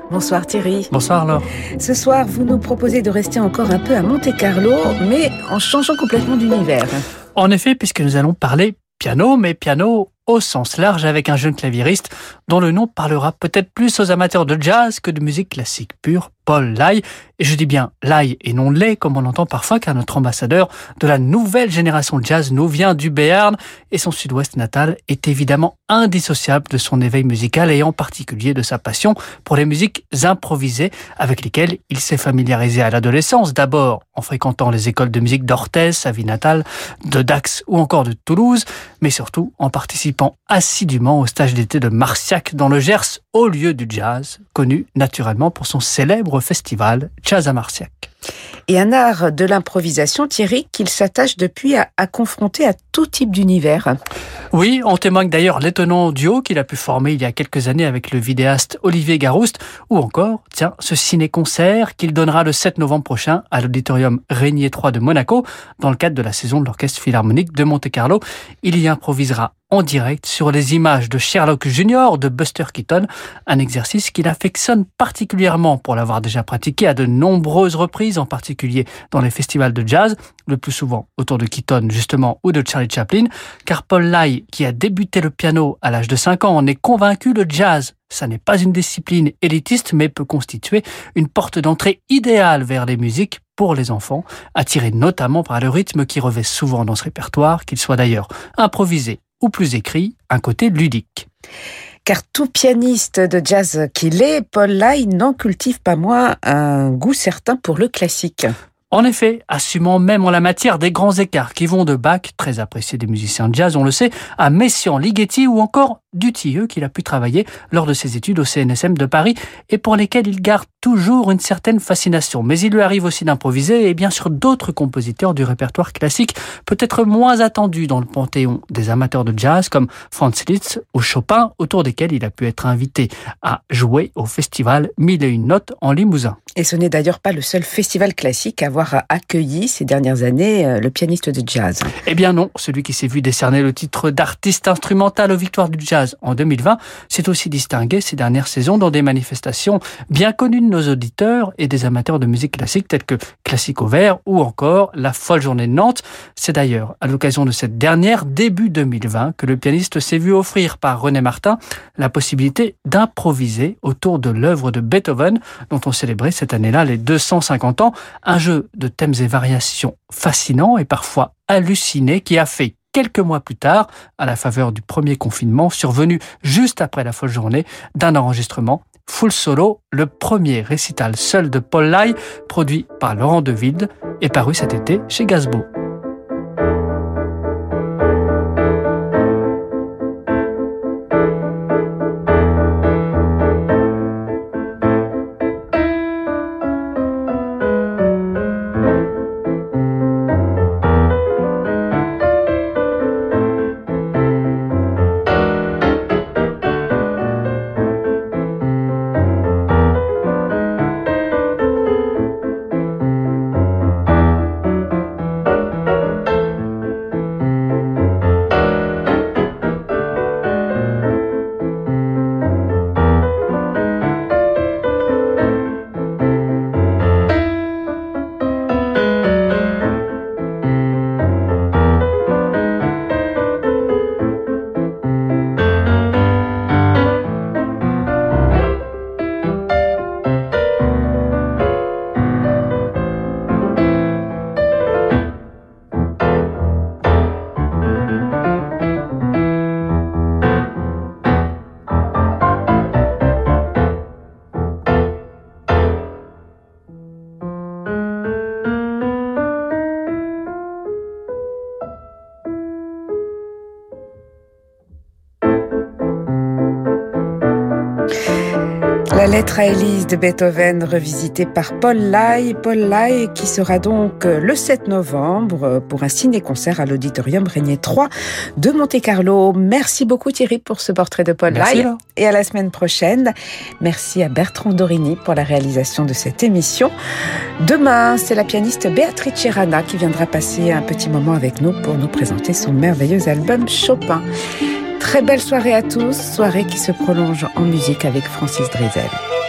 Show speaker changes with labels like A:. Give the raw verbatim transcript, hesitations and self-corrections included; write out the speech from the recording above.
A: Bonsoir Thierry.
B: Bonsoir Laure.
A: Ce soir, vous nous proposez de rester encore un peu à Monte-Carlo, mais en changeant complètement d'univers.
B: En effet, puisque nous allons parler piano, mais piano au sens large avec un jeune claviériste dont le nom parlera peut-être plus aux amateurs de jazz que de musique classique pure, Paul Lye. Et je dis bien Lye et non Lay, comme on entend parfois, car notre ambassadeur de la nouvelle génération de jazz nous vient du Béarn et son sud-ouest natal est évidemment indissociable de son éveil musical et en particulier de sa passion pour les musiques improvisées avec lesquelles il s'est familiarisé à l'adolescence, d'abord en fréquentant les écoles de musique d'Orthez, sa ville natale, de Dax ou encore de Toulouse, mais surtout en participant assidûment au stage d'été de Marciac dans le Gers, au lieu du jazz, connu naturellement pour son célèbre festival Jazz à Marciac.
A: Et un art de l'improvisation, Thierry, qu'il s'attache depuis à, à confronter à tout type d'univers.
B: Oui, en témoigne d'ailleurs l'étonnant duo qu'il a pu former il y a quelques années avec le vidéaste Olivier Garouste, ou encore, tiens, ce ciné-concert qu'il donnera le sept novembre prochain à l'auditorium Régnier trois de Monaco, dans le cadre de la saison de l'Orchestre Philharmonique de Monte-Carlo. Il y improvisera en direct sur les images de Sherlock Junior de Buster Keaton, un exercice qu'il affectionne particulièrement pour l'avoir déjà pratiqué à de nombreuses reprises, en particulier dans les festivals de jazz, le plus souvent autour de Keaton justement ou de Charlie Chaplin, car Paul Lye, qui a débuté le piano à l'âge de cinq ans, en est convaincu, le jazz, ça n'est pas une discipline élitiste, mais peut constituer une porte d'entrée idéale vers les musiques pour les enfants, attirés notamment par le rythme qui revêt souvent dans ce répertoire, qu'il soit d'ailleurs improvisé ou plus écrit, un côté ludique.
A: Car tout pianiste de jazz qu'il est, Paul Lye n'en cultive pas moins un goût certain pour le classique.
B: En effet, assumant même en la matière des grands écarts qui vont de Bach, très apprécié des musiciens de jazz, on le sait, à Messiaen, Ligeti ou encore Dutilleux qu'il a pu travailler lors de ses études au C N S M de Paris et pour lesquels il garde toujours une certaine fascination. Mais il lui arrive aussi d'improviser et bien sûr d'autres compositeurs du répertoire classique peut-être moins attendus dans le panthéon des amateurs de jazz comme Franz Liszt ou Chopin, autour desquels il a pu être invité à jouer au festival Mille et une notes en Limousin.
A: Et ce n'est d'ailleurs pas le seul festival classique à avoir accueilli ces dernières années le pianiste de jazz.
B: Eh bien non, celui qui s'est vu décerner le titre d'artiste instrumental aux Victoires du Jazz en deux mille vingt s'est aussi distingué ces dernières saisons dans des manifestations bien connues de nos auditeurs et des amateurs de musique classique telles que Classique au Vert ou encore la Folle Journée de Nantes. C'est d'ailleurs à l'occasion de cette dernière, début deux mille vingt, que le pianiste s'est vu offrir par René Martin la possibilité d'improviser autour de l'œuvre de Beethoven dont on célébrait cette année-là les deux cent cinquante ans, un jeu de thèmes et variations fascinants et parfois hallucinés qui a fait quelques mois plus tard, à la faveur du premier confinement, survenu juste après la Folle Journée, d'un enregistrement full solo, le premier récital seul de Paul Lye, produit par Laurent Deville et paru cet été chez Gazebo.
A: La lettre à Élise de Beethoven, revisitée par Paul Lye. Paul Lye qui sera donc le sept novembre pour un ciné-concert à l'auditorium Régnier trois de Monte-Carlo. Merci beaucoup Thierry pour ce portrait de Paul Lye. Et à la semaine prochaine. Merci à Bertrand Dorini pour la réalisation de cette émission. Demain, c'est la pianiste Beatrice Rana qui viendra passer un petit moment avec nous pour nous présenter son merveilleux album Chopin. Très belle soirée à tous, soirée qui se prolonge en musique avec Francis Drezel.